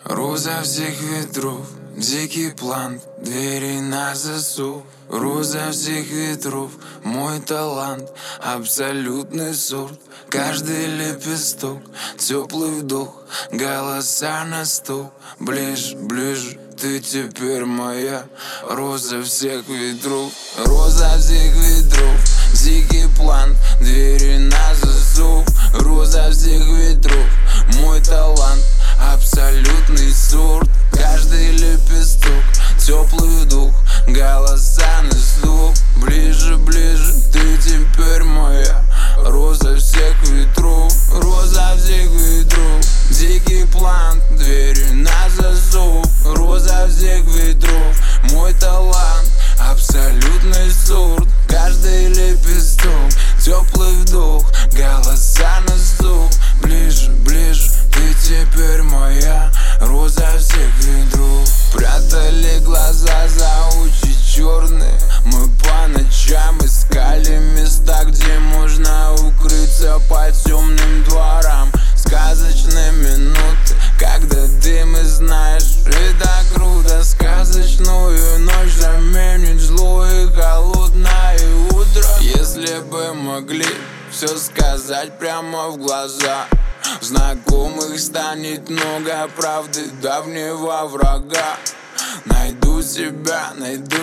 Роза всех ветров, дикий план, двери на засов. Роза всех ветров, мой талант, абсолютный сорт. Каждый лепесток, теплый вдох, голоса на стол. Ближе, ближе, ты теперь моя. Роза всех ветров, роза всех ветров, дикий план, двери на засов. Роза всех ветров, мой талант, абсолютный сорт. Каждый лепесток, теплый вдох, голоса на стоп. Ближе, ближе, ты теперь моя. Роза всех ветров, роза всех ветров, дикий план, двери на засов. Роза всех ветров, мой талант, абсолютный сорт. Каждый лепесток, теплый вдох, голоса на стоп. Ближе, ближе, ты теперь моя. Роза всех ветров. Прятали глаза за очи черные, мы по ночам искали места, где можно укрыться по темным дворам. Сказочные минуты, когда дым и знаешь, это круто. Сказочную ночь заменит злое и холодное утро. Если бы могли все сказать прямо в глаза, знакомых станет много правды давнего врага. Найду себя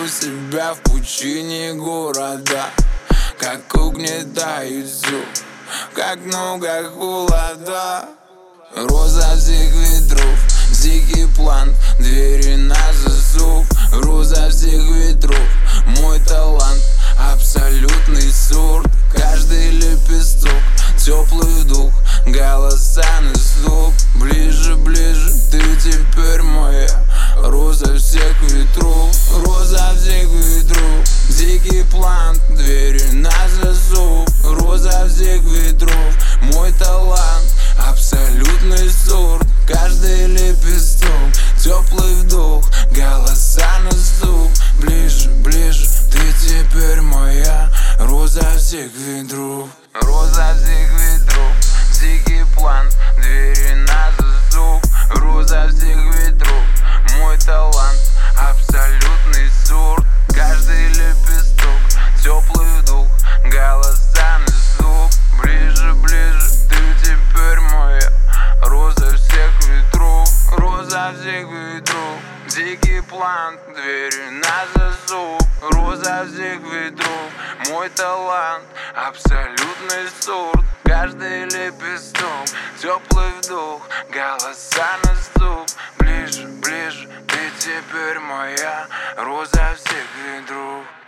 в пучине города. Как угнетает все, как много холода. Роза всех ветров, дикий план, двери на засов. Роза всех ветров, мой талант, абсолютный сорт. Каждый лепесток, теплый вдох, голоса на стоп. Ближе, ближе, ты теперь моя. Роза всех ветров, роза всех ветров, дикий план, двери на засов. Роза всех ветров, мой талант, абсолютный сорт. Каждый лепесток, теплый вдох, голоса на стоп. Ближе, ближе, ты теперь моя. Роза всех ветров, роза всех ветров, дикий план, двери на засов. Роза всех ветров, мой талант, абсолютный сорт. Каждый лепесток, теплый вдох, голоса на стоп. Ближе, ближе, ты теперь моя. Роза всех ветров, роза всех ветров, дикий план, двери на засов. Роза всех ветров, мой талант, абсолютный сорт. Каждый лепесток, теплый вдох, голоса на стоп. Ближе, ближе, ты теперь моя. Роза всех ветров.